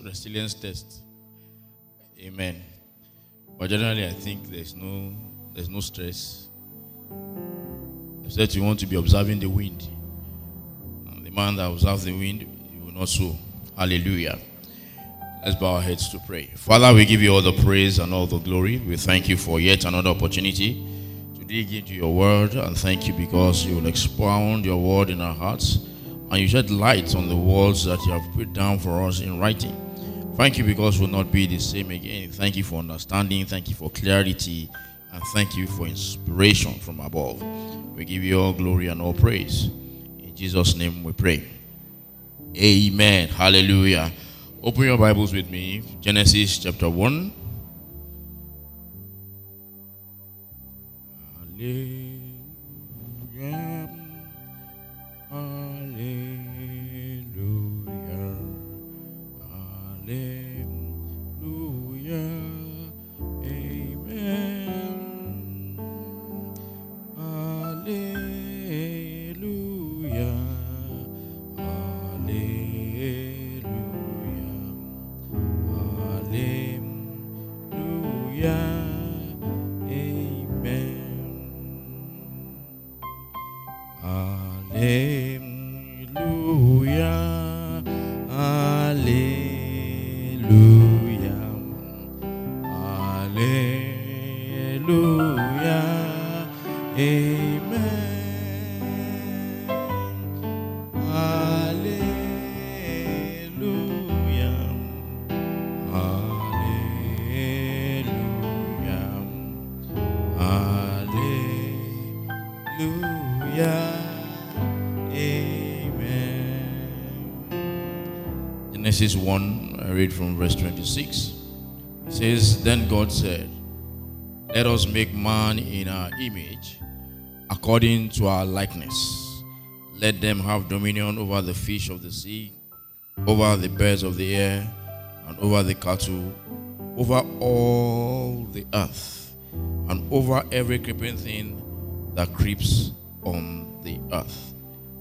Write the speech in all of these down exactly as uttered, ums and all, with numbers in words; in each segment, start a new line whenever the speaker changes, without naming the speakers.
resilience test. Amen. But generally, I think there's no there's no stress. Except you want to be observing the wind. And the man that observes the wind, he will not sow. Hallelujah. Let's bow our heads to pray. Father, we give you all the praise and all the glory. We thank you for yet another opportunity to dig into your word, and thank you because you will expound your word in our hearts and you shed light on the words that you have put down for us in writing. Thank you because we'll not be the same again. Thank you for understanding. Thank you for clarity. And thank you for inspiration from above. We give you all glory and all praise. In Jesus' name we pray. Amen. Hallelujah. Open your Bibles with me. Genesis chapter one. Hallelujah. Hallelujah. Hallelujah. Amen. Hallelujah. Hallelujah. Hallelujah. Amen. Hallelujah. Hallelujah. Hallelujah. Amen. Hallelujah. Hallelujah. Hallelujah. Amen. Genesis one, I read from verse twenty-six. It says, Then God said, Let us make man in our image, according to our likeness. Let them have dominion over the fish of the sea, over the birds of the air, and over the cattle, over all the earth, and over every creeping thing that creeps on the earth.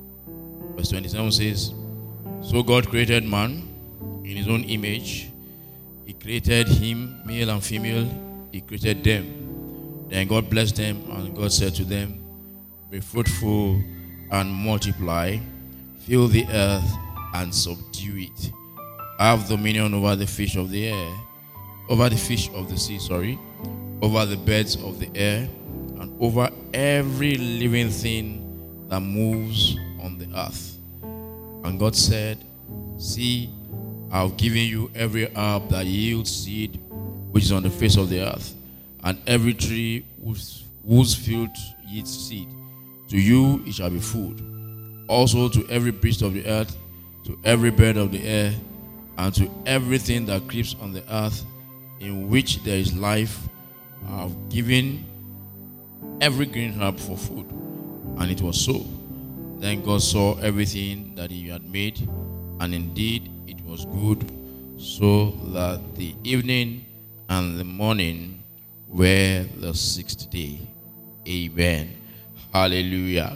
Verse twenty-seven says, So God created man in his own image. He created him, male and female. He created them. Then God blessed them, and God said to them, Be fruitful and multiply, fill the earth and subdue it. Have dominion over the fish of the air, over the fish of the sea, sorry, over the birds of the air, and over every living thing that moves on the earth. And God said, See, I have given you every herb that yields seed, which is on the face of the earth, and every tree whose, whose fruit yields seed. To you it shall be food. Also to every beast of the earth, to every bird of the air, and to everything that creeps on the earth, in which there is life, I have given every green herb for food. And it was so. Then God saw everything that he had made, and indeed it was good. So that the evening and the morning were the sixth day. Amen. Hallelujah.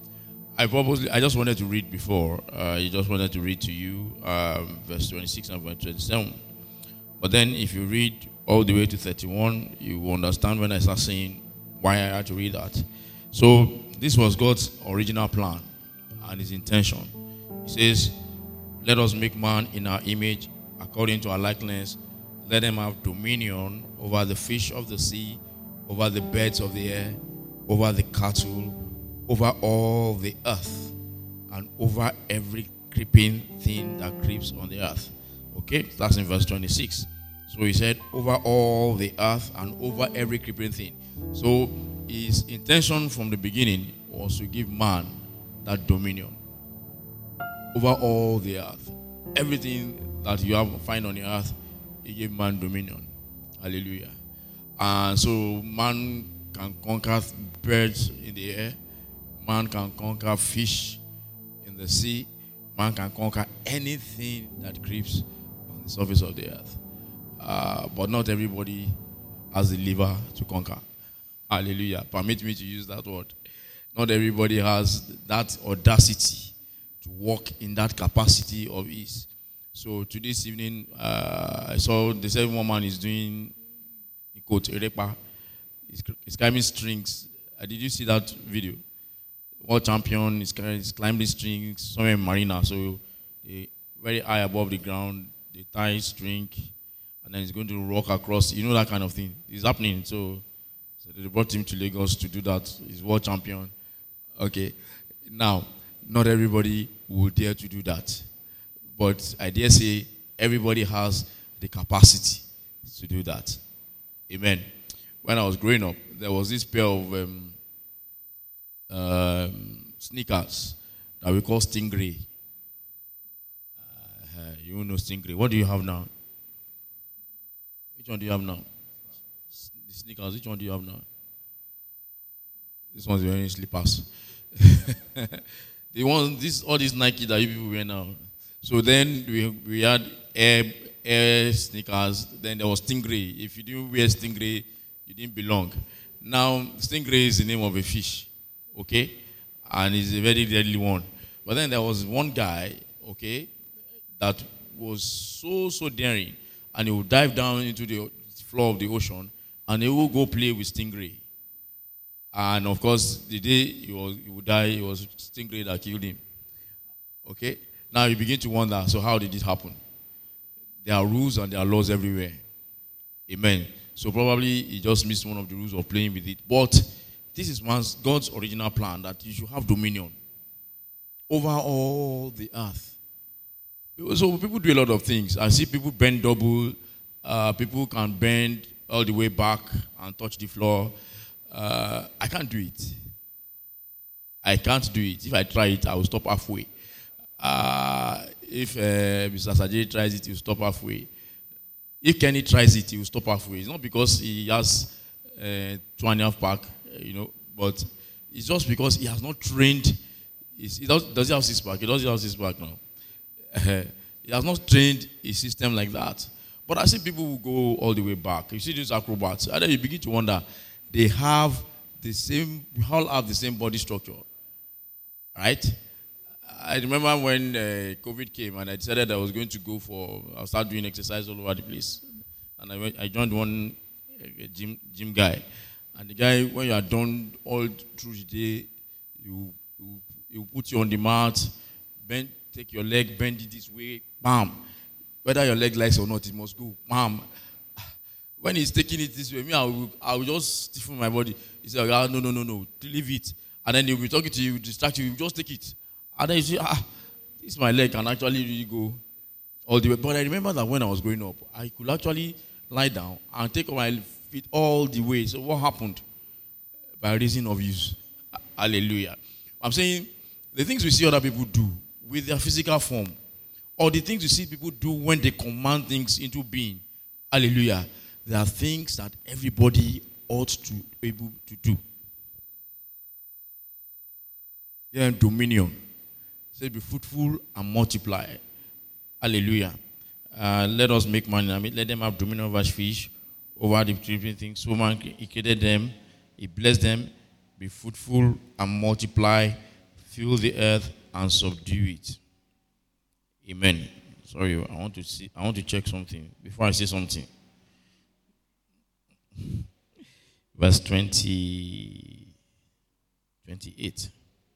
I purposely, I just wanted to read before. Uh, I just wanted to read to you um, verse twenty-six and verse twenty-seven. But then if you read all the way to thirty-one, you will understand when I start saying why I had to read that. So this was God's original plan and his intention. He says, Let us make man in our image, according to our likeness. Let them have dominion over the fish of the sea, over the birds of the air, over the cattle, over all the earth, and over every creeping thing that creeps on the earth. Okay, that's in verse twenty-six. So he said, over all the earth and over every creeping thing. So his intention from the beginning was to give man that dominion over all the earth. Everything that you have find on the earth, he gave man dominion. Hallelujah. And so man can conquer birds in the air. Man can conquer fish in the sea. Man can conquer anything that creeps on the surface of the earth. Uh, but not everybody has the liver to conquer. Hallelujah. Permit me to use that word. Not everybody has that audacity to walk in that capacity of his. So to this evening, uh, I saw the same woman is doing, in quote, Erepa. He's, he's climbing strings. Uh, did you see that video? World champion is is climbing strings somewhere in Marina. So they, very high above the ground, they tie string, and then he's going to rock across. You know that kind of thing. It's happening. So, so they brought him to Lagos to do that. He's world champion. Okay. Now, not everybody will dare to do that. But I dare say everybody has the capacity to do that. Amen. When I was growing up, there was this pair of um, um, sneakers that we call Stingray. Uh, you know Stingray. What do you have now? Which one do you have now? The sneakers, which one do you have now? This one's wearing slippers. The one, this, all these Nike that you people wear now. So then we we had air, air sneakers. Then there was Stingray. If you didn't wear Stingray, you didn't belong. Now, Stingray is the name of a fish, okay? And it's a very deadly one. But then there was one guy, okay, that was so, so daring. And he would dive down into the floor of the ocean and he would go play with Stingray. And of course, the day he, was, he would die, it was Stingray that killed him. Okay? Now you begin to wonder, so how did it happen? There are rules and there are laws everywhere. Amen. So probably he just missed one of the rules of playing with it. But this is man's, God's original plan, that you should have dominion over all the earth. So people do a lot of things. I see people bend double. Uh, people can bend all the way back and touch the floor. Uh, I can't do it. I can't do it. If I try it, I will stop halfway. Uh, if uh, Mister Sajay tries it, he will stop halfway. If Kenny tries it, he will stop halfway. It's not because he has uh, two and a half pack, you know, but it's just because he has not trained. He does, does he have six pack? He doesn't have six pack now. Uh, he has not trained his system like that. But I see people who go all the way back. You see these acrobats, and then you begin to wonder, they have the same, we all have the same body structure, right? I remember when uh, COVID came and I decided I was going to go for, I'll start doing exercise all over the place. And I, went, I joined one uh, gym, gym guy. And the guy, when you are done all through the day, you, you, you put you on the mat, bend, take your leg, bend it this way, bam. Whether your leg likes or not, it must go, bam. When he's taking it this way, me, I will, I will just stiffen my body. He said, oh, no, no, no, no, leave it. And then he'll be talking to you, distract you, you just take it. And then you say, ah, this my leg can actually really go all the way. But I remember that when I was growing up, I could actually lie down and take my feet all the way. So what happened? By reason of use. Hallelujah. I'm saying the things we see other people do with their physical form, or the things you see people do when they command things into being. Hallelujah. There are things that everybody ought to be able to do. Yeah, dominion. Say, be fruitful and multiply. Hallelujah. Uh, let us make money. I mean, let them have dominion over fish, over the different things. So man, he created them, he blessed them. Be fruitful and multiply, fill the earth and subdue it. Amen. Sorry, I want to see. I want to check something before I say something. Verse twenty, twenty-eight.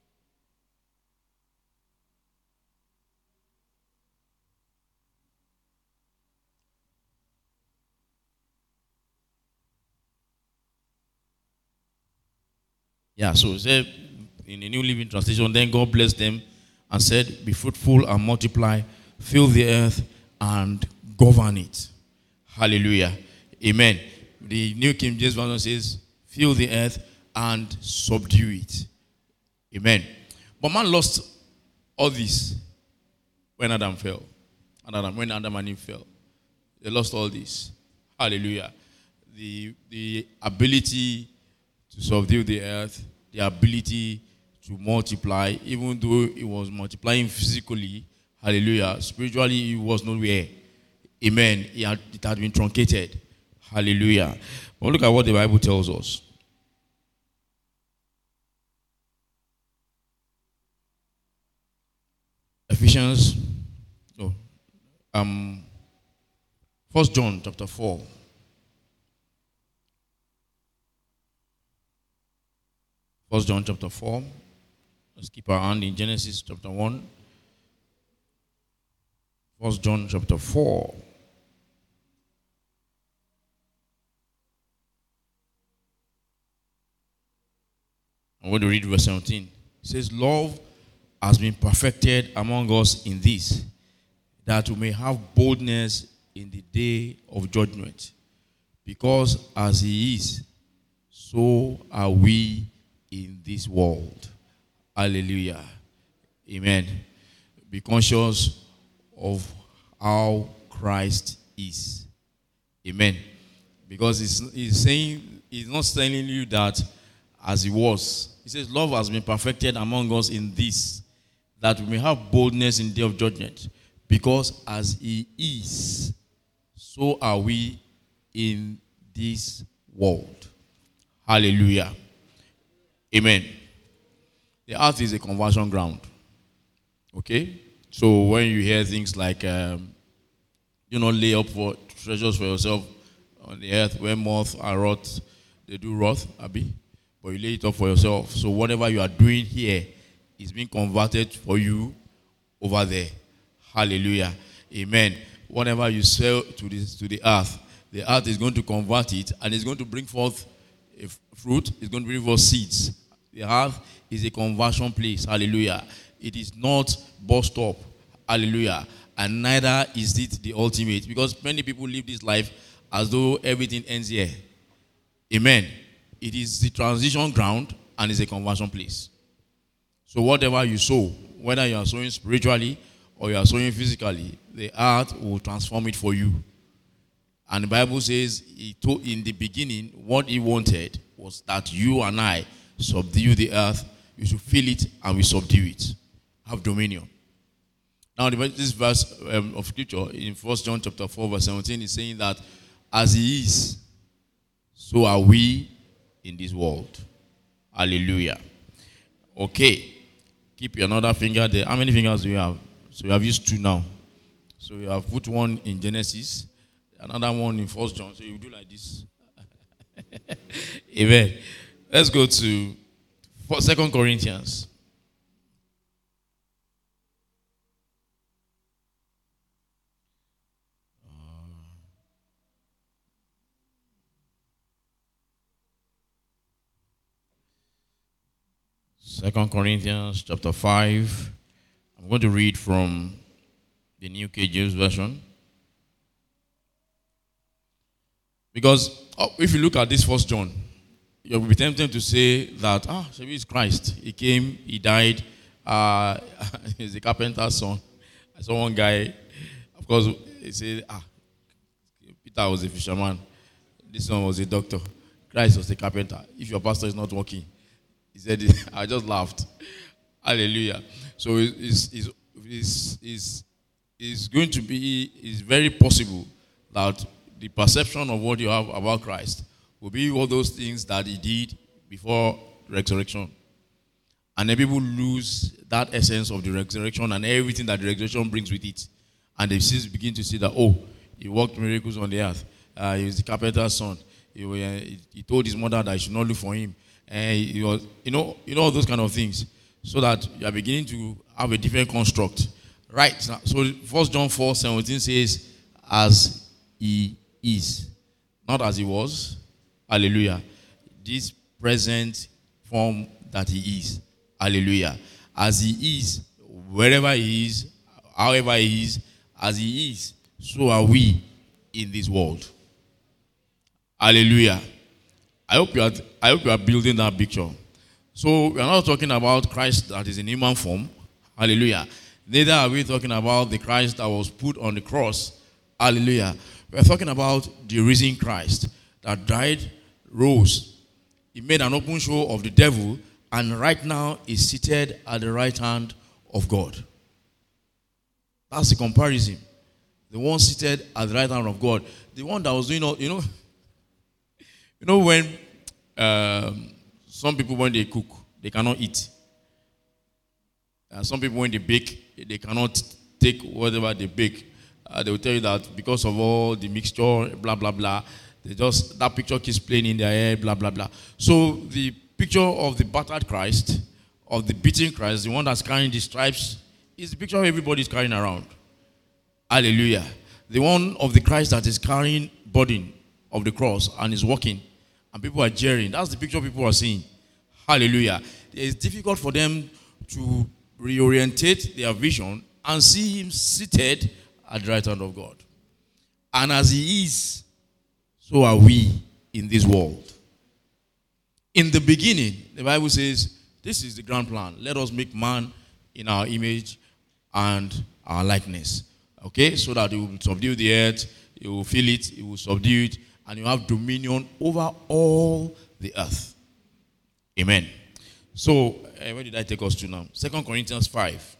Yeah, so it said in the New Living Translation, then God blessed them and said, be fruitful and multiply, fill the earth and govern it. Hallelujah. Amen. The New King James Version says, fill the earth and subdue it. Amen. But man lost all this when Adam fell. And Adam, when Adam and Eve fell. They lost all this. Hallelujah. The, the ability to subdue the earth, the ability to multiply, even though it was multiplying physically, hallelujah, spiritually it was nowhere. Amen. It had, it had been truncated. Hallelujah. But look at what the Bible tells us. Ephesians, no, Um, First John chapter four. First John chapter four. Let's keep our hand in Genesis chapter one. First John chapter four. I'm going to read verse seventeen. It says, love has been perfected among us in this, that we may have boldness in the day of judgment. Because as he is, so are we in this world. Hallelujah. Amen. Be conscious of how Christ is. Amen. Because he's, he's saying, he's not telling you that as he was. He says, love has been perfected among us in this, that we may have boldness in the day of judgment. Because as he is, so are we in this world. Hallelujah. Amen. The earth is a conversion ground. Okay? So when you hear things like, um, you know, lay up for treasures for yourself on the earth where moth and rot, they do rot, Abi, but you lay it up for yourself. So whatever you are doing here is being converted for you over there. Hallelujah. Amen. Whatever you sell to this to the earth, the earth is going to convert it and it's going to bring forth a fruit, it's going to bring forth seeds. The earth is a conversion place. Hallelujah. It is not bus stop. Hallelujah. And neither is it the ultimate. Because many people live this life as though everything ends here. Amen. It is the transition ground and is a conversion place. So whatever you sow, whether you are sowing spiritually or you are sowing physically, the earth will transform it for you. And the Bible says, he told in the beginning, what he wanted was that you and I subdue the earth. You should feel it and we subdue it. Have dominion. Now, this verse um, of scripture in First John chapter four, verse seventeen is saying that as he is, so are we in this world. Hallelujah. Okay. Keep another finger there. How many fingers do you have? So you have used two now. So you have put one in Genesis, another one in First John. So you do like this. Amen. Let's go to Second Corinthians. Second Corinthians chapter five. I'm going to read from the New King James Version. Because oh, if you look at this First John, you'll be tempted to say that, ah, maybe it's Christ. He came, he died, uh, he's a carpenter's son. I saw one guy, of course, he said, ah, Peter was a fisherman. This one was a doctor. Christ was a carpenter. If your pastor is not working, he said, I just laughed. Hallelujah. So it's, it's, it's, it's, it's going to be, it's very possible that the perception of what you have about Christ will be all those things that he did before resurrection. And then people lose that essence of the resurrection and everything that the resurrection brings with it. And they begin to see that, oh, he worked miracles on the earth. Uh, he was the carpenter's son. He, uh, he, he told his mother that he should not look for him. And he was, you know, you know, all those kind of things. So that you are beginning to have a different construct. Right. So First John four seventeen says, as he is. Not as he was. Hallelujah. This present form that he is. Hallelujah. As he is, wherever he is, however he is, as he is, so are we in this world. Hallelujah. I hope you are, I hope you are building that picture. So we are not talking about Christ that is in human form. Hallelujah. Neither are we talking about the Christ that was put on the cross. Hallelujah. We are talking about the risen Christ that died, rose. He made an open show of the devil, and right now is seated at the right hand of God. That's the comparison. The one seated at the right hand of God. The one that was doing all, you know, you know when um, some people, when they cook, they cannot eat. And some people, when they bake, they cannot take whatever they bake. Uh, they will tell you that because of all the mixture, blah, blah, blah, they just, that picture keeps playing in their head, blah, blah, blah. So the picture of the battered Christ, of the beaten Christ, the one that's carrying the stripes, is the picture everybody's carrying around. Hallelujah. The one of the Christ that is carrying burden of the cross and is walking, and people are jeering. That's the picture people are seeing. Hallelujah. It's difficult for them to reorientate their vision and see him seated at the right hand of God. And as he is, so are we in this world. In the beginning, the Bible says, this is the grand plan. Let us make man in our image and our likeness. Okay? So that he will subdue the earth, he will fill it, he will subdue it, and you have dominion over all the earth. Amen. So, uh, where did I take us to now? Second Corinthians five.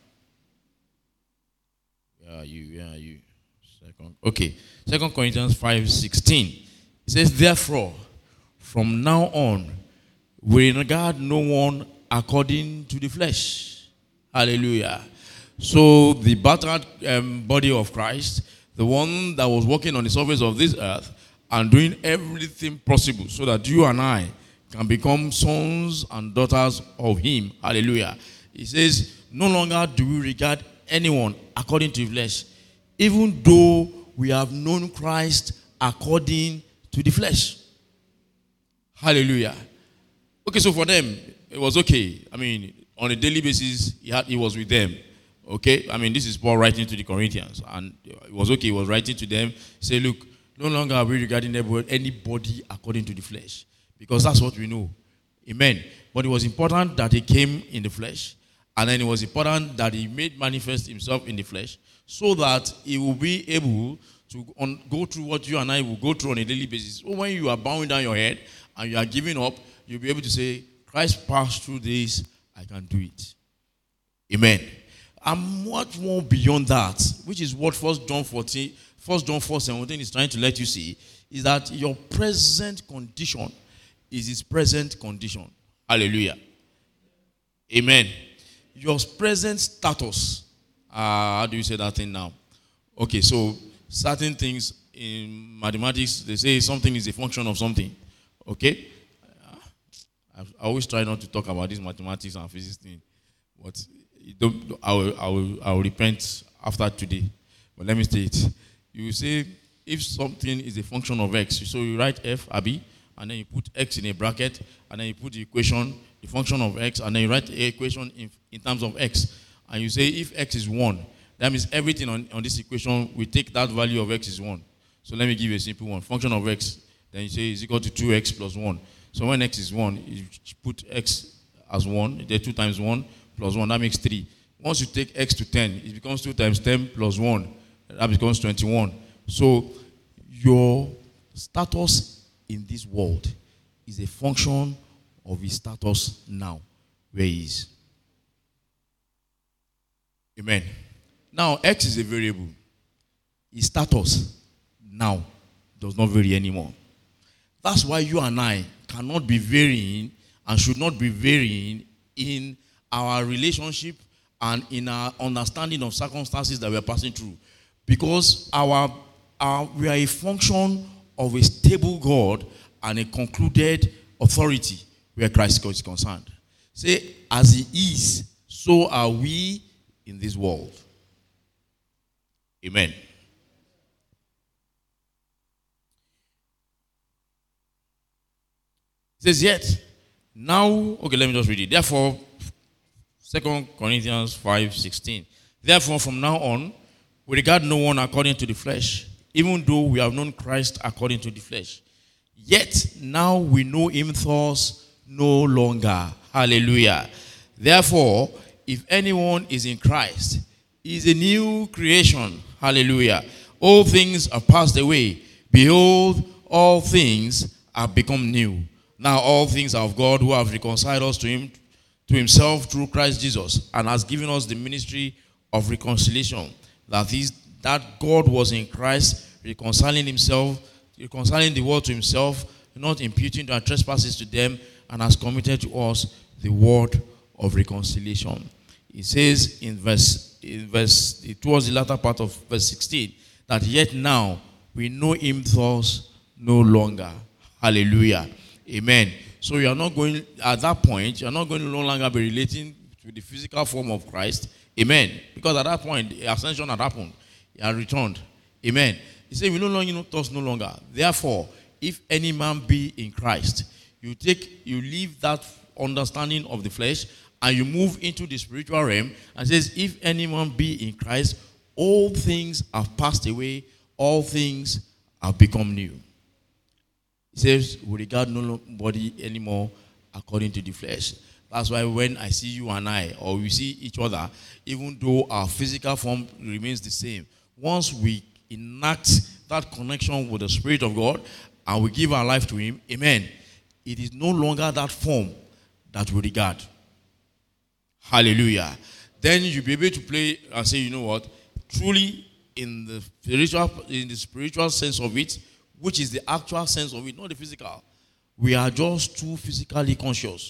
Where are you? Where are you? Second. Okay. Second Corinthians five sixteen. It says, therefore, from now on, we regard no one according to the flesh. Hallelujah. So, the battered um, body of Christ, the one that was walking on the surface of this earth and doing everything possible so that you and I can become sons and daughters of him. Hallelujah. He says, no longer do we regard anyone according to the flesh, even though we have known Christ according to the flesh. Hallelujah. Okay, so for them, it was okay. I mean, on a daily basis, he, had, he was with them. Okay? I mean, this is Paul writing to the Corinthians. And it was okay. He was writing to them. Say, look, no longer are we regarding anybody according to the flesh. Because that's what we know. Amen. But it was important that he came in the flesh. And then it was important that he made manifest himself in the flesh, so that he will be able to on, go through what you and I will go through on a daily basis. So when you are bowing down your head and you are giving up, you'll be able to say, Christ passed through this, I can do it. Amen. And much more beyond that, which is what First John fourteen, First John four seventeen is trying to let you see, is that your present condition is his present condition. Hallelujah. Amen. Your present status. Uh, how do you say that thing now? Okay, so certain things in mathematics, they say something is a function of something. Okay? I always try not to talk about this mathematics and physics thing, but don't, I, will, I, will, I will repent after today. But let me say it. You say if something is a function of x, so you write f, Abi, and then you put x in a bracket, and then you put the equation, the function of x, and then you write the equation in, in terms of x. And you say if x is one, that means everything on, on this equation, we take that value of x is one. So let me give you a simple one. Function of x, then you say is equal to two x plus one. So when x is one, you put x as one, then two times one plus one, that makes three. Once you take x to ten, it becomes two times ten plus one. That becomes twenty-one. So your status in this world is a function of his status now, where he is. Amen. Now, x is a variable. His status now does not vary anymore. That's why you and I cannot be varying and should not be varying in our relationship and in our understanding of circumstances that we are passing through. Because our, our we are a function of a stable God and a concluded authority where Christ is concerned. Say, as he is, so are we in this world. Amen. It says, yet, now, okay, let me just read it. Therefore, Second Corinthians five sixteen. Therefore, from now on, we regard no one according to the flesh, even though we have known Christ according to the flesh. Yet, now we know him thus no longer. Hallelujah. Therefore, if anyone is in Christ, he is a new creation. Hallelujah. All things are passed away. Behold, all things have become new. Now all things are of God, who have reconciled us to him, to himself through Christ Jesus, and has given us the ministry of reconciliation. That is, that God was in Christ, reconciling himself, reconciling the world to himself, not imputing their trespasses to them, and has committed to us the word of reconciliation. It says in verse, in verse, towards the latter part of verse sixteen, that yet now we know him thus no longer. Hallelujah. Amen. So you are not going, at that point, you are not going to no longer be relating to the physical form of Christ. Amen. Because at that point, the ascension had happened. He had returned. Amen. He said, we no longer know us no longer. Therefore, if any man be in Christ, you take, you leave that understanding of the flesh and you move into the spiritual realm and says, if any man be in Christ, all things have passed away, all things have become new. He says, we regard nobody anymore according to the flesh. That's why when I see you and I, or we see each other, even though our physical form remains the same, once we enact that connection with the Spirit of God and we give our life to Him, amen, it is no longer that form that we regard. Hallelujah. Then you'll be able to play and say, you know what, truly in the spiritual, in the spiritual sense of it, which is the actual sense of it, not the physical, we are just too physically conscious.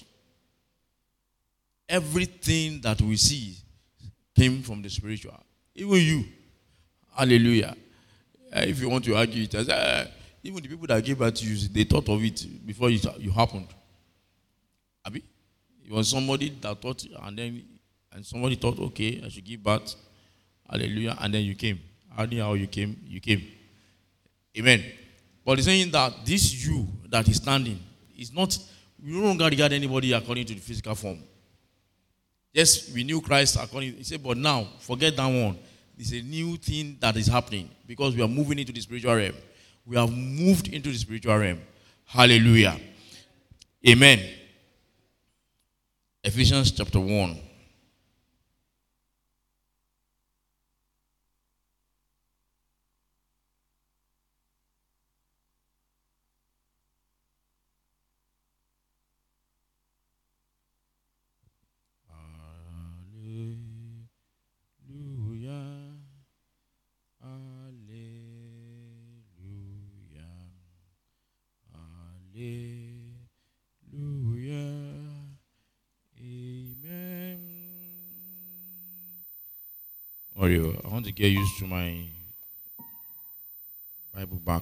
Everything that we see came from the spiritual. Even you. Hallelujah. Uh, if you want to argue it, I say, uh, even the people that gave birth to you, they thought of it before it, it happened. Abi? It was somebody that thought, and then and somebody thought, okay, I should give birth. Hallelujah. And then you came. I knew how you came. You came. Amen. But he's saying that this you that is standing is not, you no longer regard anybody according to the physical form. Yes, we knew Christ according, he said, but now, forget that one. It's a new thing that is happening because we are moving into the spiritual realm. We have moved into the spiritual realm. Hallelujah. Amen. Ephesians chapter one. I want to get used to my Bible back.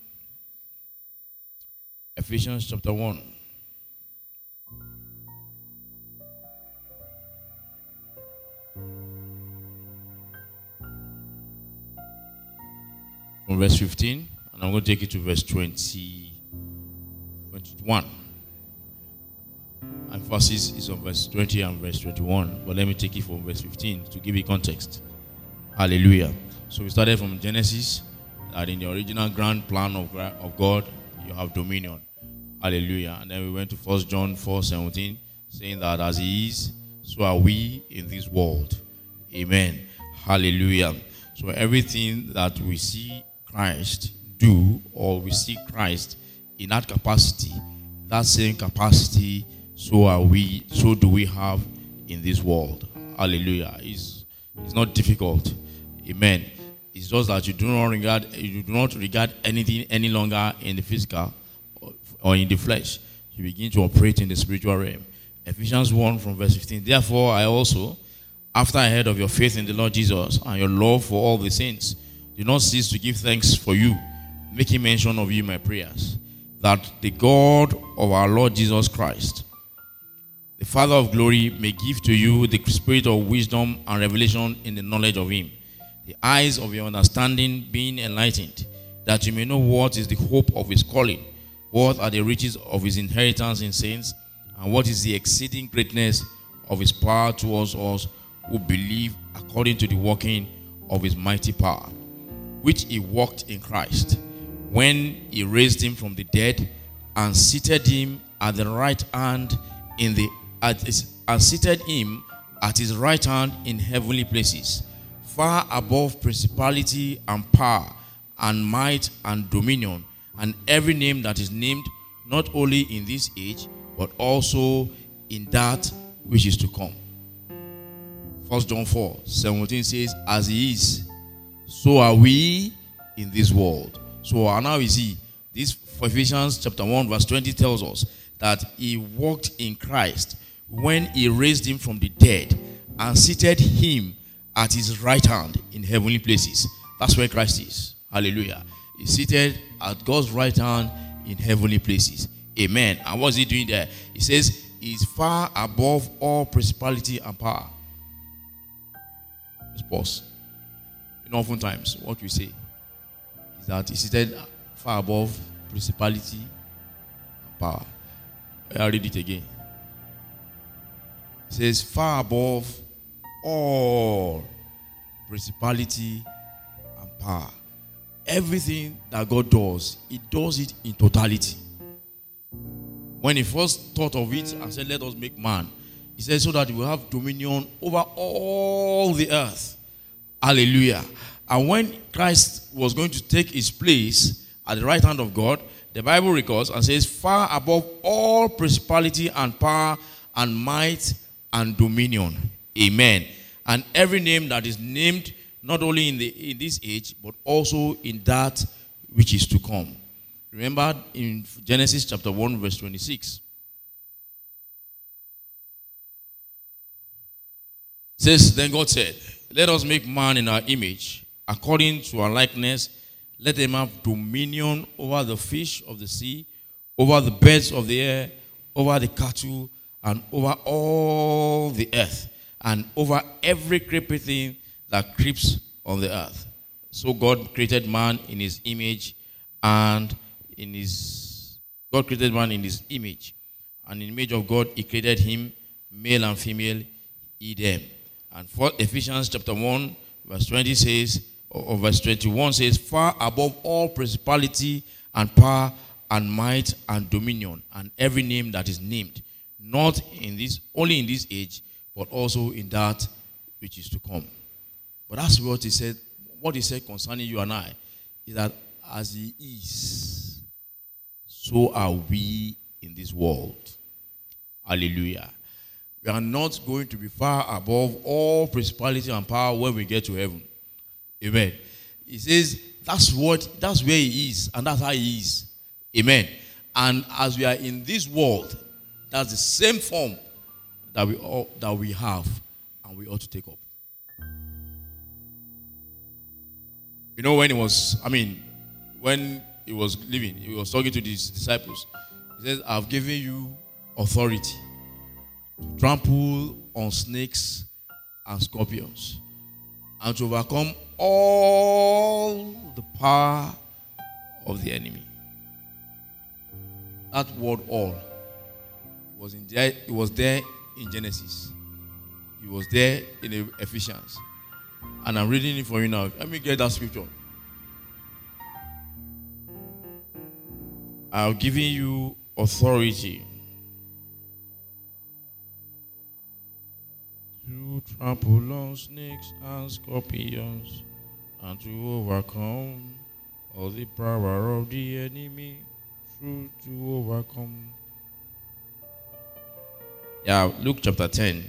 Ephesians chapter one. From verse fifteen, and I'm going to take it to verse twenty, twenty-one. Emphasis is on verse twenty and verse twenty-one, but let me take it from verse fifteen to give you context. Hallelujah. So we started from Genesis, that in the original grand plan of, of God, you have dominion. Hallelujah. And then we went to First John four seventeen, saying that as He is, so are we in this world. Amen. Hallelujah. So everything that we see Christ do, or we see Christ in that capacity, that same capacity, so are we, so do we have in this world. Hallelujah. It's, it's not difficult. Amen. It's just that you do not regard you do not regard anything any longer in the physical or, or in the flesh. You begin to operate in the spiritual realm. Ephesians one from verse fifteen. Therefore, I also, after I heard of your faith in the Lord Jesus and your love for all the saints, do not cease to give thanks for you, making mention of you in my prayers, that the God of our Lord Jesus Christ, the Father of glory, may give to you the spirit of wisdom and revelation in the knowledge of Him, the eyes of your understanding being enlightened, that you may know what is the hope of His calling, what are the riches of His inheritance in saints, and what is the exceeding greatness of His power towards us who believe, according to the working of His mighty power, which He worked in Christ, when He raised Him from the dead and seated Him at the right hand in the at his, and seated Him at His right hand in heavenly places, far above principality and power and might and dominion and every name that is named, not only in this age but also in that which is to come. First John four seventeen says, as He is, so are we in this world. So now we see this. Ephesians chapter one verse twenty tells us that He walked in Christ when He raised Him from the dead and seated Him at His right hand in heavenly places. That's where Christ is. Hallelujah. He's seated at God's right hand in heavenly places. Amen. And what's he doing there? He says he's far above all principality and power. Let's pause. You know, oftentimes what we say is that he's seated far above principality and power. I'll read it again. It says far above all principality and power. Everything that God does, he does it in totality. When he first thought of it and said, let us make man, he said, so that he will have dominion over all the earth. Hallelujah. And when Christ was going to take his place at the right hand of God, the Bible records and says, far above all principality and power and might and dominion. Amen. And every name that is named, not only in the in this age, but also in that which is to come. Remember in Genesis chapter one, verse twenty-six. It says, then God said, let us make man in our image, according to our likeness. Let them have dominion over the fish of the sea, over the birds of the air, over the cattle, and over all the earth, and over every creeping thing that creeps on the earth. So God created man in his image, and in his God created man in his image, and in the image of God he created him, male and female, he them. And for Ephesians chapter one, verse twenty says, or verse twenty-one says, far above all principality and power and might and dominion and every name that is named, not in this only in this age, but also in that which is to come. But that's what he said. What he said concerning you and I is that as he is, so are we in this world. Hallelujah. We are not going to be far above all principality and power when we get to heaven. Amen. He says that's what that's where he is, and that's how he is. Amen. And as we are in this world, that's the same form that we all, that we have, and we ought to take up. You know, when he was, I mean, when he was living, he was talking to his disciples. He says, I've given you authority to trample on snakes and scorpions, and to overcome all the power of the enemy. That word all was in there, it was there in Genesis. It was there in Ephesians. And I'm reading it for you now. Let me get that scripture. I've given you authority to trample on snakes and scorpions and to overcome all the power of the enemy. Through to overcome. Yeah, Luke chapter ten.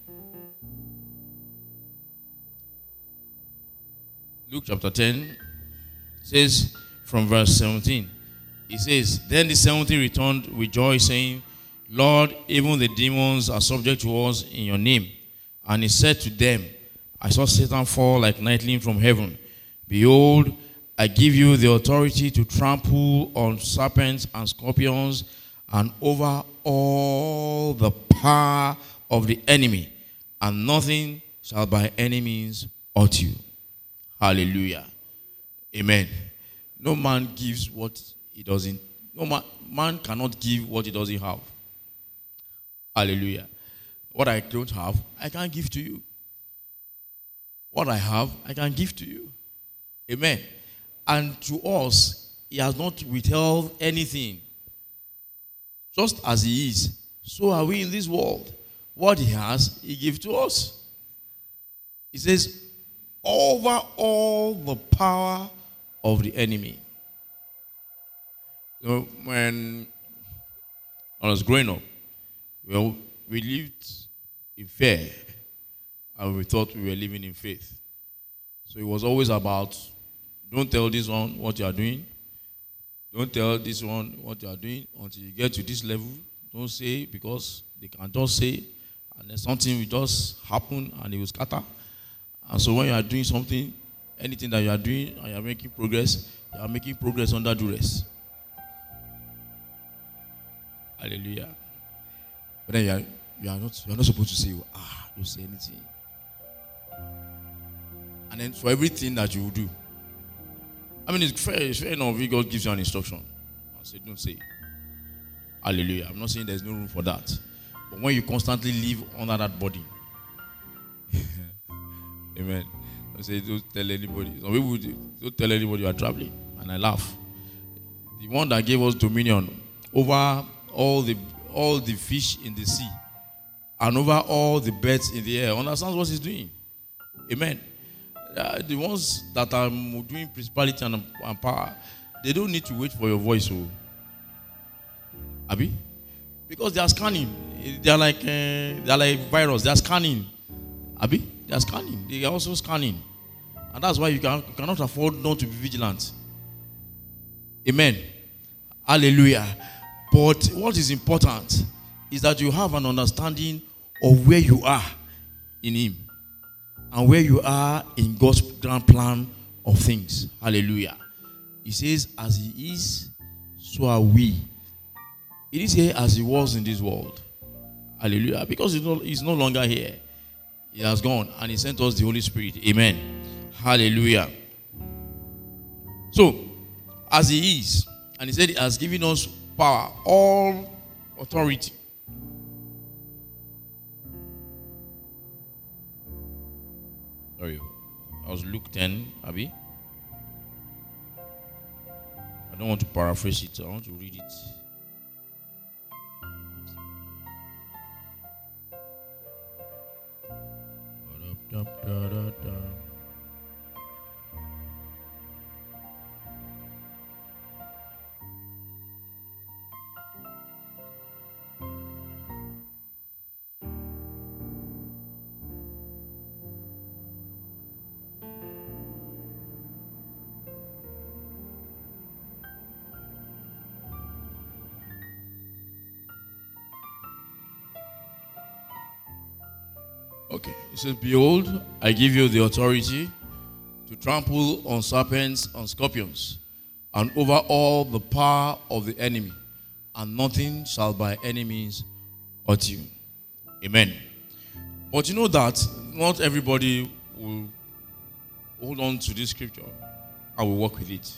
Luke chapter ten says from verse seventeen. It says, then the seventy returned with joy, saying, Lord, even the demons are subject to us in your name. And he said to them, I saw Satan fall like lightning from heaven. Behold, I give you the authority to trample on serpents and scorpions and over all the power of the enemy, and nothing shall by any means hurt you. Hallelujah. Amen. No man gives what he doesn't. No man, man cannot give what he doesn't have. Hallelujah. What I don't have, I can't give to you. What I have, I can give to you. Amen. And to us, he has not withheld anything. Just as he is, so are we in this world. What he has, he gives to us. He says, over all the power of the enemy. You know, when I was growing up, well, we lived in fear, and we thought we were living in faith. So it was always about, don't tell this one what you are doing. Don't tell this one what you are doing until you get to this level. Don't say, because they can just say, and then something will just happen and it will scatter. And so when you are doing something, Anything that you are doing and you are making progress, you are making progress under duress. Hallelujah. But then you are, you are not you are not supposed to say, ah, don't say anything. And then for everything that you will do. I mean, it's fair, it's fair enough if God gives you an instruction. I say, don't say. Hallelujah. I'm not saying there's no room for that. But when you constantly live under that body, amen. I say, don't tell anybody. Some people don't tell anybody you are traveling. And I laugh. The one that gave us dominion over all the all the fish in the sea and over all the birds in the air understands what he's doing. Amen. Uh, the ones that are doing principality and, and power, they don't need to wait for your voice. Oh. Abi? Because they are scanning. They are like uh, they are like virus. They are scanning. Abi? They are scanning. They are also scanning. And that's why you, can, you cannot afford not to be vigilant. Amen. Hallelujah. But what is important is that you have an understanding of where you are in Him and where you are in God's grand plan of things. Hallelujah. He says, as He is, so are we. It is here as He was in this world. Hallelujah. Because He's no, he's no longer here. He has gone and He sent us the Holy Spirit. Amen. Hallelujah. So, as He is, and He said He has given us power, all authority. Sorry, I was Luke ten, Abi. I don't want to paraphrase it, I want to read it. Da, da, da, da. Okay, it says, behold, I give you the authority to trample on serpents and scorpions and over all the power of the enemy, and nothing shall by any means hurt you. Amen. But you know that not everybody will hold on to this scripture and will work with it.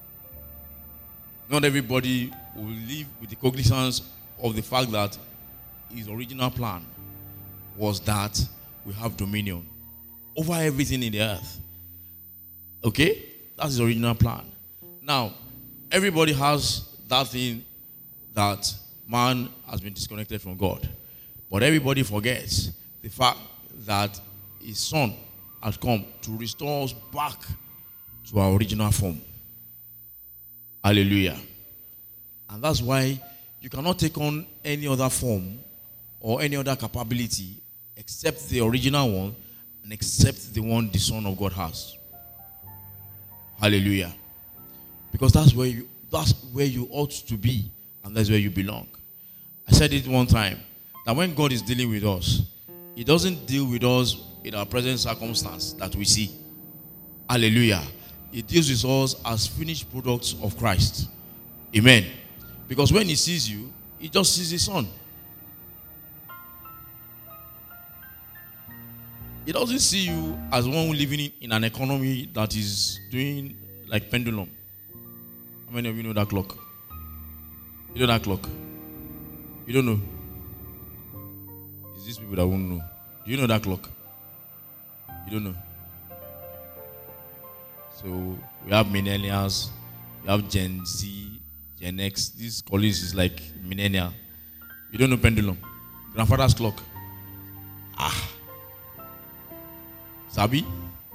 Not everybody will live with the cognizance of the fact that his original plan was that we have dominion over everything in the earth. Okay? That's his original plan. Now, everybody has that thing that man has been disconnected from God. But everybody forgets the fact that his son has come to restore us back to our original form. Hallelujah. And that's why you cannot take on any other form or any other capability except the original one and except the one the Son of God has. Hallelujah. Because that's where you that's where you ought to be, and that's where you belong. I said it one time that when God is dealing with us, He doesn't deal with us in our present circumstance that we see. Hallelujah. He deals with us as finished products of Christ. Amen. Because when He sees you, He just sees His Son. He doesn't see you as one living in an economy that is doing like pendulum. How many of you know that clock? You know that clock? You don't know? It's these people that won't know. Do you know that clock? You don't know? So we have millennials, we have Gen Z, Gen X. This college is like millennial. You don't know pendulum? Grandfather's clock. Ah. Sabi?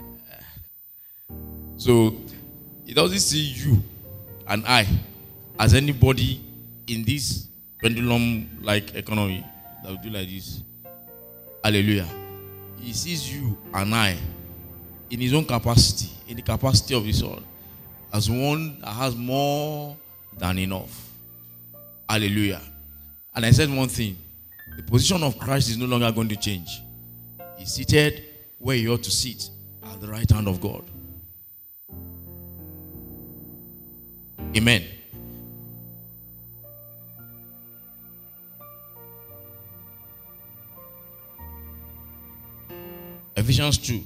So, He doesn't see you and I as anybody in this pendulum-like economy that will do like this. Hallelujah. He sees you and I in His own capacity, in the capacity of His Son, as one that has more than enough. Hallelujah. And I said one thing. The position of Christ is no longer going to change. He's seated where He ought to sit, at the right hand of God. Amen. Ephesians two.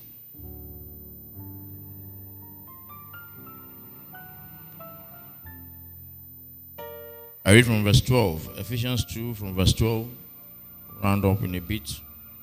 I read from verse twelve. Ephesians two from verse twelve. Round up in a bit.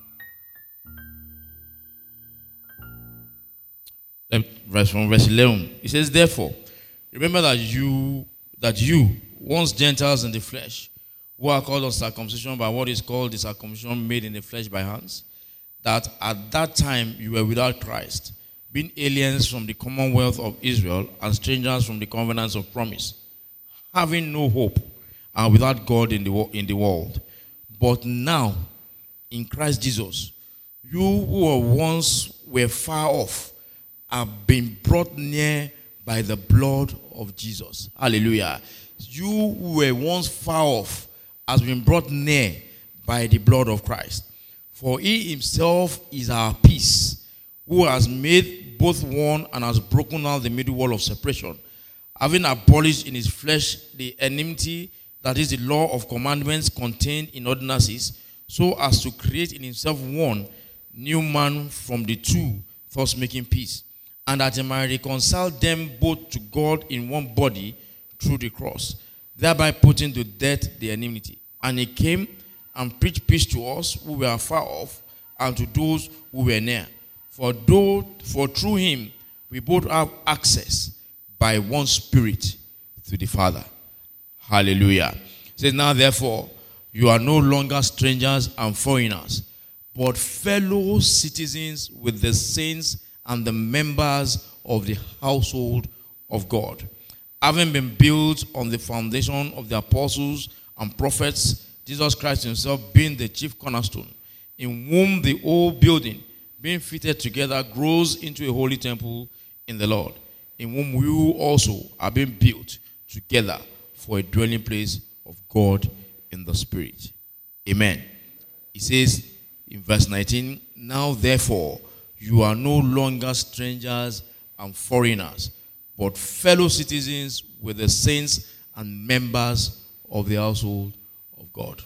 Verse from verse eleven. It says, therefore, remember that you that you, once Gentiles in the flesh, who are called uncircumcision by what is called the circumcision made in the flesh by hands, that at that time you were without Christ, being aliens from the commonwealth of Israel and strangers from the covenants of promise, having no hope and without God in the, in the world. But now, in Christ Jesus, you who were once were far off have been brought near by the blood of Jesus. Hallelujah. You who were once far off has been brought near by the blood of Christ. For he himself is our peace, who has made both one and has broken down the middle wall of separation, having abolished in his flesh the enmity, that is the law of commandments contained in ordinances, so as to create in himself one new man from the two, thus making peace, and that he might reconcile them both to God in one body through the cross, thereby putting to death the enmity. And he came and preached peace to us who were far off, and to those who were near. For though, for through him we both have access by one Spirit to the Father. Hallelujah. It says, now therefore, you are no longer strangers and foreigners, but fellow citizens with the saints and the members of the household of God, having been built on the foundation of the apostles and prophets, Jesus Christ himself being the chief cornerstone, in whom the whole building, being fitted together, grows into a holy temple in the Lord, in whom you also are being built together for a dwelling place of God in the Spirit. Amen. He says in verse nineteen, now therefore you are no longer strangers and foreigners, but fellow citizens with the saints and members of the household of God.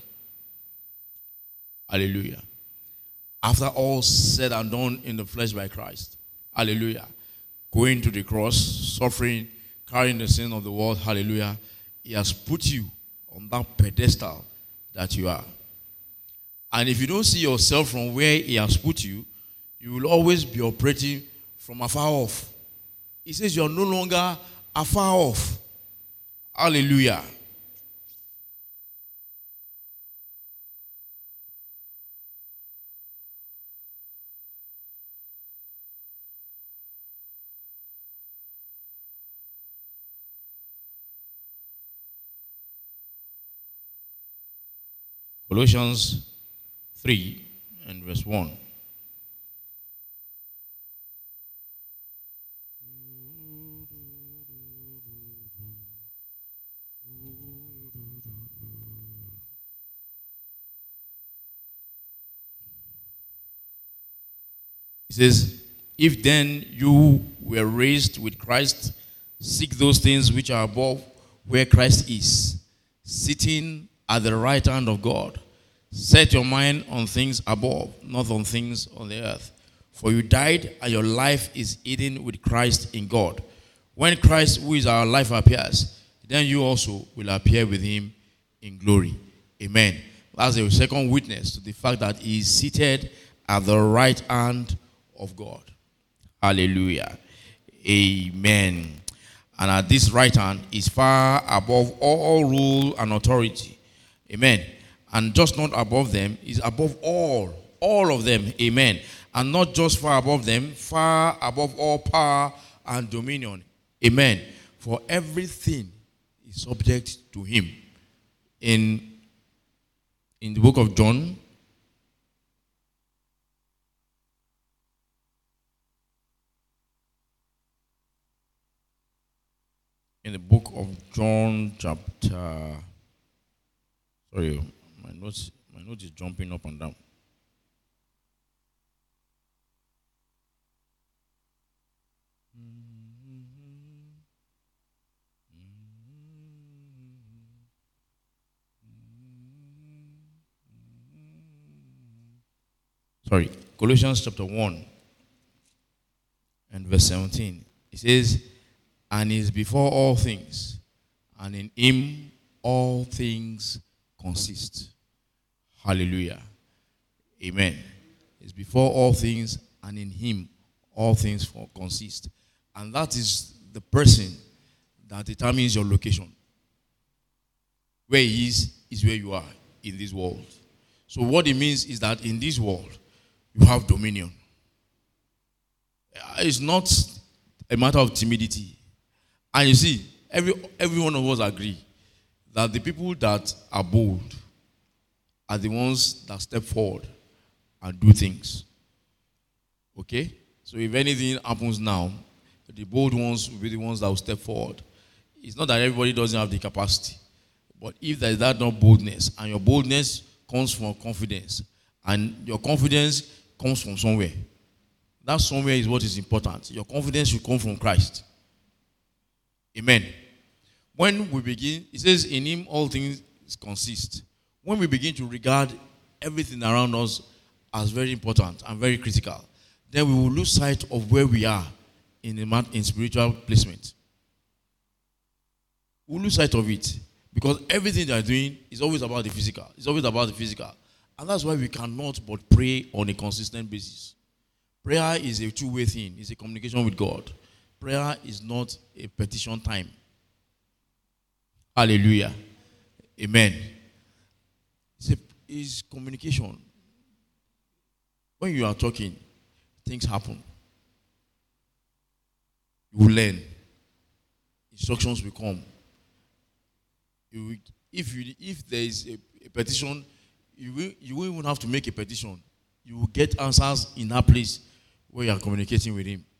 Hallelujah. After all said and done in the flesh by Christ, hallelujah, going to the cross, suffering, carrying the sin of the world, hallelujah, he has put you on that pedestal that you are. And if you don't see yourself from where he has put you, you will always be operating from afar off. He says you are no longer afar off. Hallelujah. Colossians three and verse one. It says, if then you were raised with Christ, seek those things which are above, where Christ is, sitting at the right hand of God. Set your mind on things above, not on things on the earth. For you died, and your life is hidden with Christ in God. When Christ, who is our life, appears, then you also will appear with him in glory. Amen. That's the second witness to the fact that he is seated at the right hand of God. Hallelujah. Amen. And at this right hand is far above all rule and authority. Amen. And just not above them, is above all, all of them. Amen. And not just far above them, far above all power and dominion. Amen. For everything is subject to him. In, in the book of John, in the book of John chapter, sorry, my notes, my notes is jumping up and down. Sorry, Colossians chapter one and verse seventeen. It says, and is before all things, and in him all things consist. Hallelujah. Amen. It's before all things, and in him all things consist. And that is the person that determines your location. Where he is, is where you are in this world. So what it means is that in this world, you have dominion. It's not a matter of timidity. And you see, every, every one of us agree that the people that are bold are the ones that step forward and do things. Okay? So if anything happens now, the bold ones will be the ones that will step forward. It's not that everybody doesn't have the capacity. But if there is that not boldness, and your boldness comes from confidence, and your confidence comes from somewhere, that somewhere is what is important. Your confidence should come from Christ. Amen. When we begin, it says, in him all things consist. When we begin to regard everything around us as very important and very critical, then we will lose sight of where we are in the in spiritual placement. We will lose sight of it because everything they are doing is always about the physical. It's always about the physical. And that's why we cannot but pray on a consistent basis. Prayer is a two-way thing. It's a communication with God. Prayer is not a petition time. Hallelujah. Amen. It's, a, it's communication. When you are talking, things happen. You will learn. Instructions will come. You will, if you if there is a, a petition, you will you won't even have to make a petition. You will get answers in that place where you are communicating with him.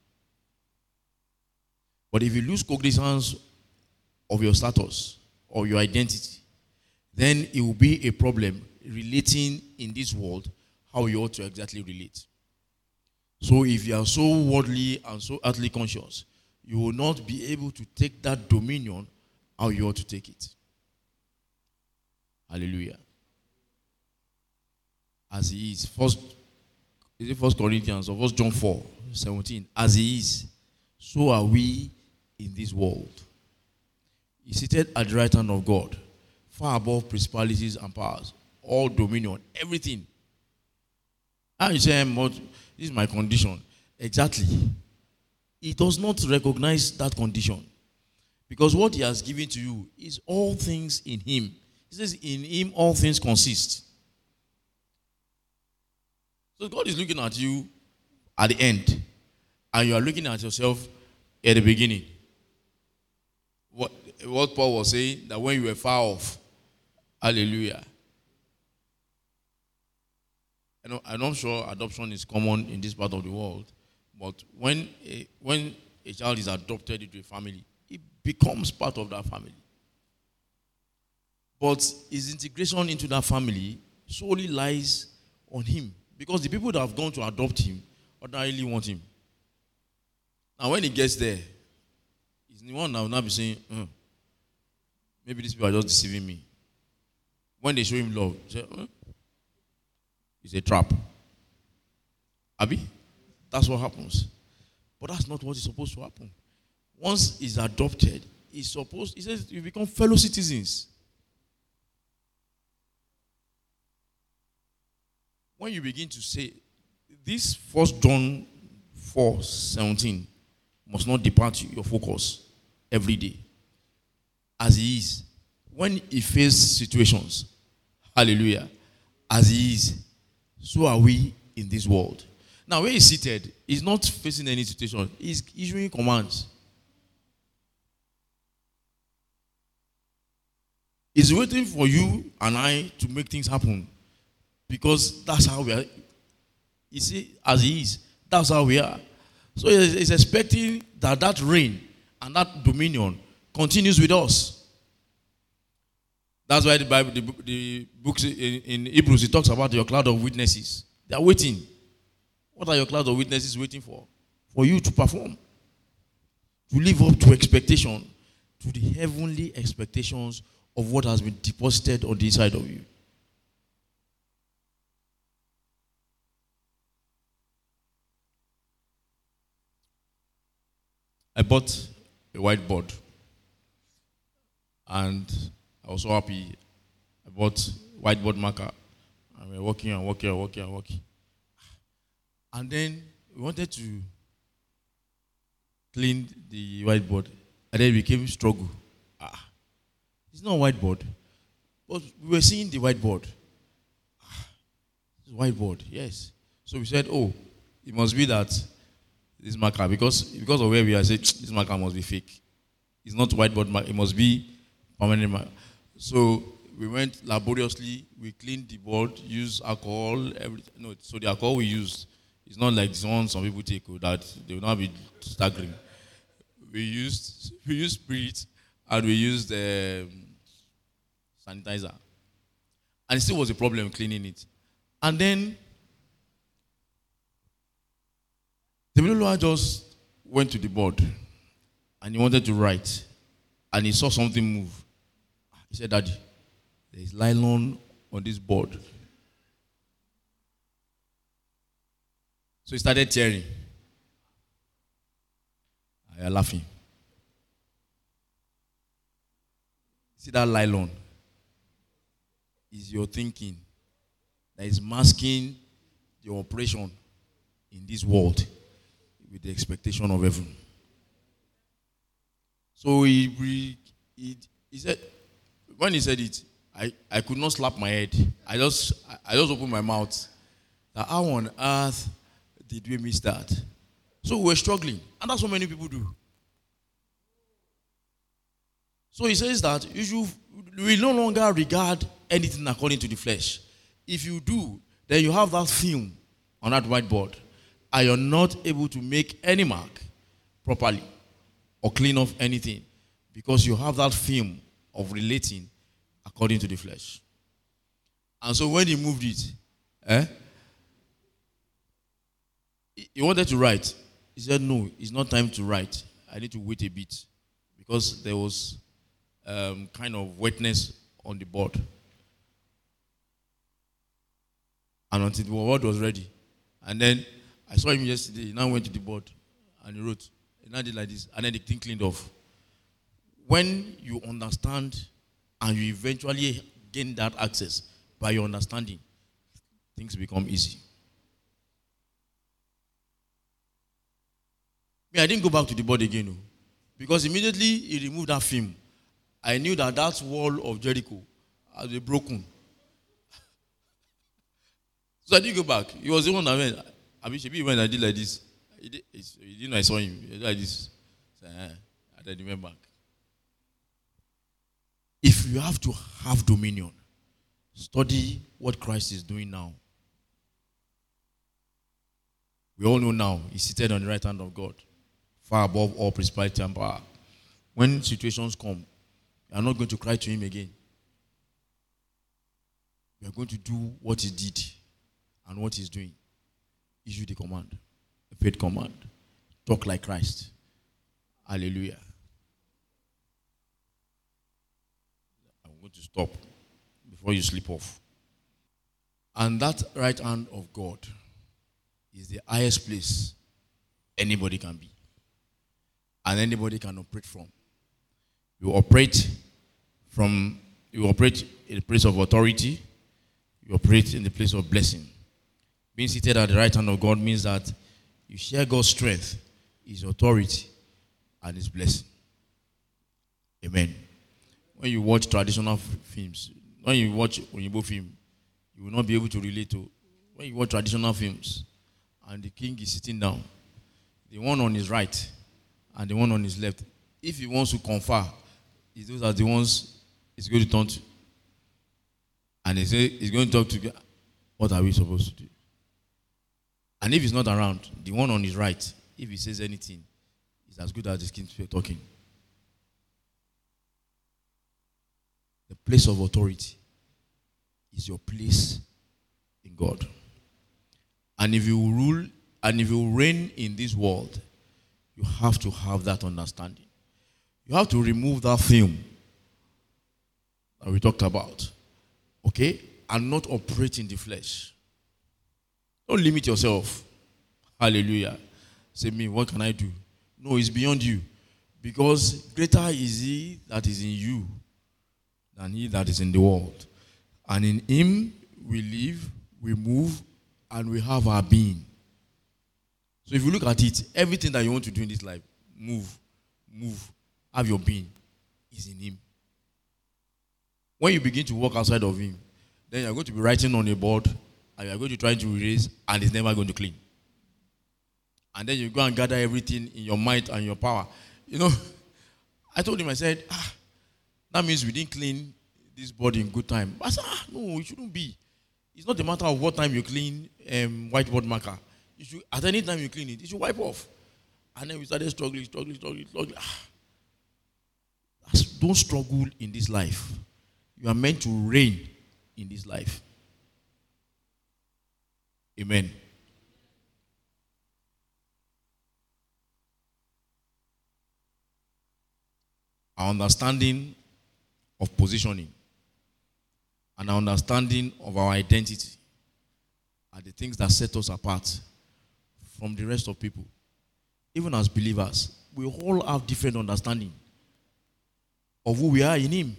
But if you lose cognizance of your status or your identity, then it will be a problem relating in this world how you ought to exactly relate. So if you are so worldly and so earthly conscious, you will not be able to take that dominion how you ought to take it. Hallelujah. As he is. First, is it First Corinthians or First John four, seventeen? As he is, so are we in this world. He seated at the right hand of God, far above principalities and powers, all dominion, everything. And you say, this is my condition. Exactly. He does not recognize that condition. Because what he has given to you is all things in him. He says, in him all things consist. So God is looking at you at the end, and you are looking at yourself at the beginning. What, what Paul was saying, that when you were far off, hallelujah. I know, I'm not sure adoption is common in this part of the world, but when a, when a child is adopted into a family, it becomes part of that family. But his integration into that family solely lies on him, because the people that have gone to adopt him ordinarily want him. Now when he gets there, he's the one that will not be saying, uh, maybe these people are just deceiving me. When they show him love, he say, uh, it's a trap. Abi? That's what happens. But that's not what is supposed to happen. Once he's adopted, he's supposed, he says, you become fellow citizens. When you begin to say, this First John four seventeen must not depart your focus every day. As he is. When he faces situations, hallelujah, as he is, so are we in this world. Now, where he's seated, he's not facing any situation. He's issuing commands. He's waiting for you and I to make things happen. Because that's how we are. You see, as he is, that's how we are. So he's expecting that that reign and that dominion continues with us. That's why the Bible, the, the books in, in Hebrews, it talks about your cloud of witnesses. They are waiting. What are your cloud of witnesses waiting for? For you to perform. To live up to expectation, to the heavenly expectations of what has been deposited on the inside of you. I bought a whiteboard, and I was so happy. I bought whiteboard marker, and we were working and working and working and working. And then we wanted to clean the whiteboard, and then it became struggle. Ah, it's not a whiteboard, but we were seeing the whiteboard. Ah, it's a whiteboard, yes. So we said, oh, it must be that this marker, because because of where we are, said this marker must be fake. It's not whiteboard marker, it must be permanent marker. So we went laboriously, we cleaned the board, used alcohol, everything. No, so the alcohol we used, it's not like the one some people take that they will not be staggering. We used we used spirit and we used um, sanitizer. And it still was a problem cleaning it. And then the Lord just went to the board and he wanted to write. And he saw something move. He said, Daddy, there is nylon on this board. So he started tearing. I am laughing. See that nylon? Is your thinking that is masking your operation in this world with the expectation of heaven. So he, he, he, he said, when he said it, I, I could not slap my head. I just I just opened my mouth. That how on earth did we miss that? So we're struggling. And that's what many people do. So he says that you should, we no longer regard anything according to the flesh. If you do, then you have that film on that whiteboard, and you're not able to make any mark properly or clean off anything because you have that film of relating according to the flesh. And so when he moved it, eh, he wanted to write. He said, no, it's not time to write. I need to wait a bit because there was um, kind of wetness on the board. And until the board was ready. And then I saw him yesterday. He now went to the board and he wrote. He now did like this. And then the thing cleaned off. When you understand and you eventually gain that access by your understanding, things become easy. Me, I didn't go back to the board again. No, because immediately he removed that film. I knew that that wall of Jericho had been broken. So I didn't go back. He was the one that went. I mean, maybe when I did like this, he did, he didn't know I saw him. He did like this. So, uh, I then went back. If you have to have dominion, study what Christ is doing now. We all know now he's seated on the right hand of God, far above all principality and power. When situations come, you are not going to cry to him again. You are going to do what he did and what he's doing. Issue the command, a faith command. Talk like Christ. Hallelujah. I'm going to stop before you slip off. And that right hand of God is the highest place anybody can be. And anybody can operate from. You operate from, you operate in the place of authority. You operate in the place of blessing. Being seated at the right hand of God means that you share God's strength, his authority, and his blessing. Amen. When you watch traditional f- films, when you watch Oyinbo film, you will not be able to relate to. When you watch traditional films, and the king is sitting down, the one on his right and the one on his left, if he wants to confer, those are the ones he's going to turn to. And he say, he's going to talk to, what are we supposed to do? And if he's not around, the one on his right, if he says anything, it's as good as the king talking. The place of authority is your place in God. And if you rule, and if you reign in this world, you have to have that understanding. You have to remove that film that we talked about, okay? And not operate in the flesh. Don't limit yourself. Hallelujah. Say, me, what can I do? No, it's beyond you. Because greater is he that is in you than he that is in the world. And in him we live, we move, and we have our being. So if you look at it, everything that you want to do in this life, move, move, have your being, is in him. When you begin to walk outside of him, then you're going to be writing on a board, and you're going to try to erase, and it's never going to clean. And then you go and gather everything in your might and your power. You know, I told him, I said, ah, that means we didn't clean this board in good time. I said, ah, no, it shouldn't be. It's not a matter of what time you clean um, whiteboard marker. You should, at any time you clean it, it should wipe off. And then we started struggling, struggling, struggling, struggling. Ah. Don't struggle in this life. You are meant to reign in this life. Amen. Our understanding of positioning and our understanding of our identity are the things that set us apart from the rest of people. Even as believers, we all have different understanding of who we are in him.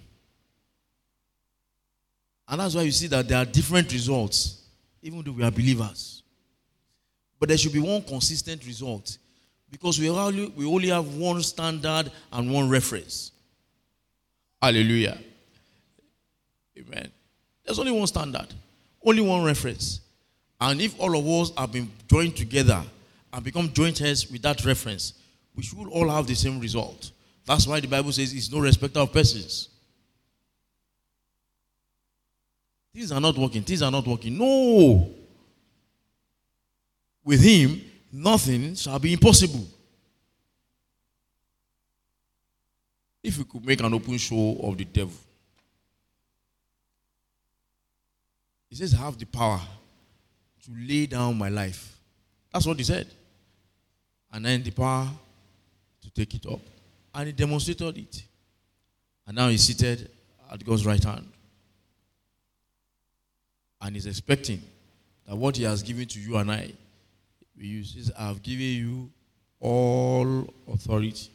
And that's why you see that there are different results, even though we are believers. But there should be one consistent result, because we only, we only have one standard and one reference. Hallelujah. Amen. There's only one standard, only one reference. And if all of us have been joined together and become joint heads with that reference, we should all have the same result. That's why the Bible says it's no respecter of persons. Things are not working. Things are not working. No. With him, nothing shall be impossible. If we could make an open show of the devil, he says, I have the power to lay down my life. That's what he said. And then the power to take it up. And he demonstrated it. And now he's seated at God's right hand. And he's expecting that what he has given to you and I, we use. He says, I have given you all authority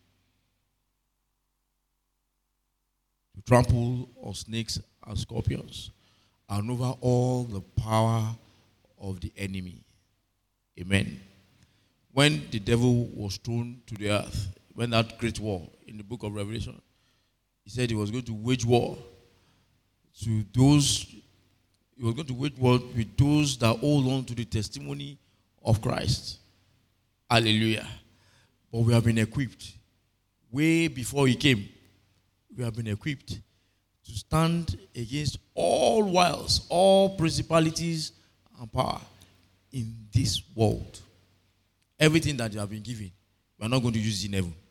to trample on snakes and scorpions and over all the power of the enemy. Amen. When the devil was thrown to the earth, when that great war in the book of Revelation, he said he was going to wage war to those, he was going to wage war with those that hold on to the testimony of Christ. Hallelujah. But we have been equipped. Way before he came, we have been equipped to stand against all wiles, all principalities and power in this world. Everything that you have been given, we are not going to use it in heaven.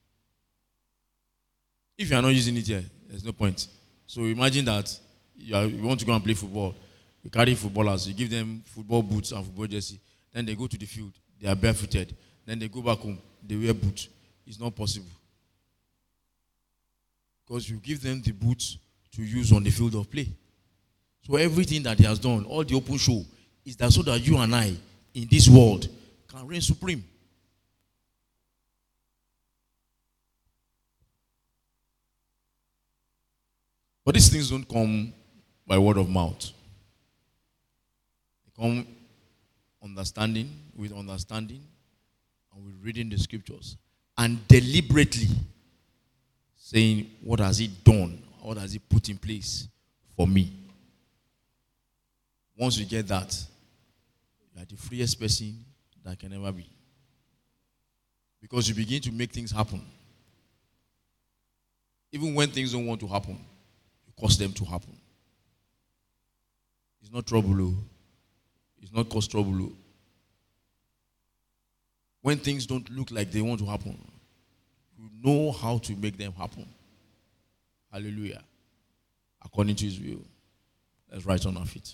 If you are not using it here, there's no point. So imagine that you, are, you want to go and play football. You carry footballers, you give them football boots and football jersey. Then they go to the field, they are barefooted. Then they go back home, they wear boots. It's not possible. Because you give them the boots to use on the field of play. So everything that he has done, all the open show, is that so that you and I, in this world, can reign supreme. But these things don't come by word of mouth. They come understanding, with understanding, and with reading the scriptures. And deliberately saying, what has he done? What has he put in place for me? Once you get that, you are the freest person that can ever be. Because you begin to make things happen. Even when things don't want to happen, you cause them to happen. It's not trouble. It's not cause trouble. When things don't look like they want to happen, you know how to make them happen. Hallelujah. According to his will. Let's rise on our feet.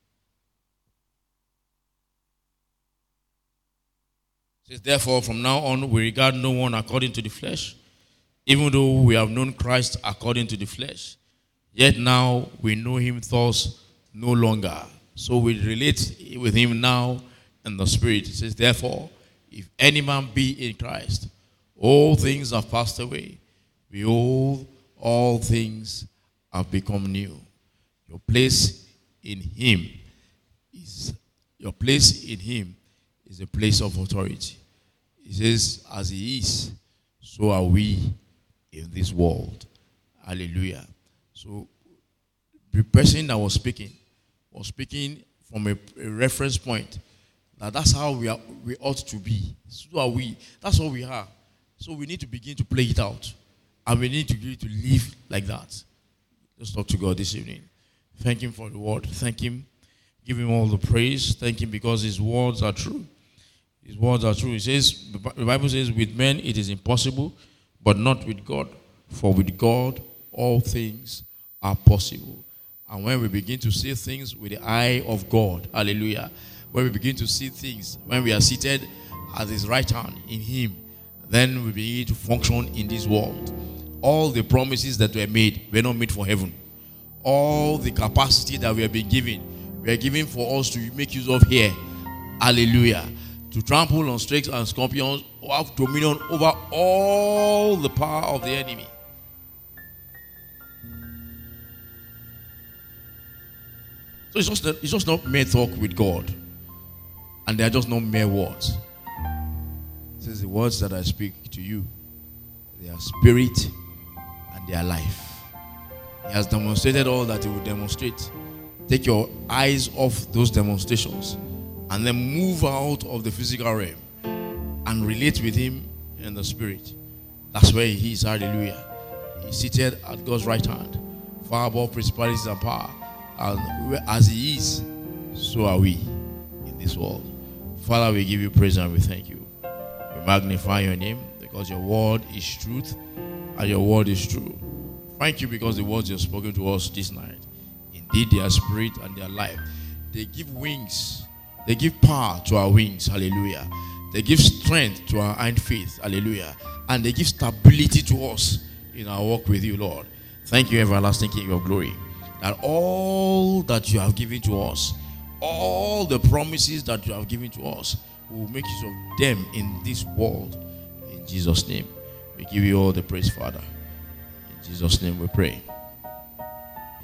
It says, therefore, from now on, we regard no one according to the flesh, even though we have known Christ according to the flesh. Yet now we know him thus no longer. So we relate with him now in the spirit. It says, therefore, if any man be in Christ, All things have passed away. Behold, all things have become new. Your place in him is your place in him is a place of authority. He says, as he is, so are we in this world. Hallelujah. So the person that was speaking was speaking from a, a reference point. That that's how we are we ought to be. So are we. That's what we are. So we need to begin to play it out. And we need to begin to live like that. Let's talk to God this evening. Thank him for the word. Thank him. Give him all the praise. Thank him because his words are true. His words are true. It says, the Bible says, with men it is impossible, but not with God. For with God all things are possible. And when we begin to see things with the eye of God, hallelujah, when we begin to see things, when we are seated at his right hand in him, then we begin to function in this world. All the promises that were made were not made for heaven. All the capacity that we have been given, we are given for us to make use of here. Hallelujah. To trample on snakes and scorpions, or have dominion over all the power of the enemy. So it's just, it's just not mere talk with God. And they are just not mere words. It says the words that I speak to you, they are spirit and they are life. He has demonstrated all that he will demonstrate. Take your eyes off those demonstrations and then move out of the physical realm and relate with him in the spirit. That's where he is. Hallelujah. He's seated at God's right hand, far above principalities and power. And as he is, so are we in this world. Father, we give you praise and we thank you. We magnify your name because your word is truth and your word is true. Thank you because the words you have spoken to us this night, indeed they are spirit and they are life. They give wings. They give power to our wings. Hallelujah. They give strength to our hind feet. Hallelujah. And they give stability to us in our walk with you, Lord. Thank you, everlasting King of glory, that all that you have given to us, all the promises that you have given to us, we will make use of them in this world. In Jesus' name, we give you all the praise, Father. In Jesus' name we pray.